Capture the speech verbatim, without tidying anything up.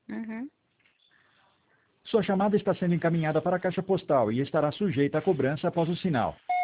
Uhum. Sua chamada está sendo encaminhada para a caixa postal e estará sujeita a cobrança após o sinal.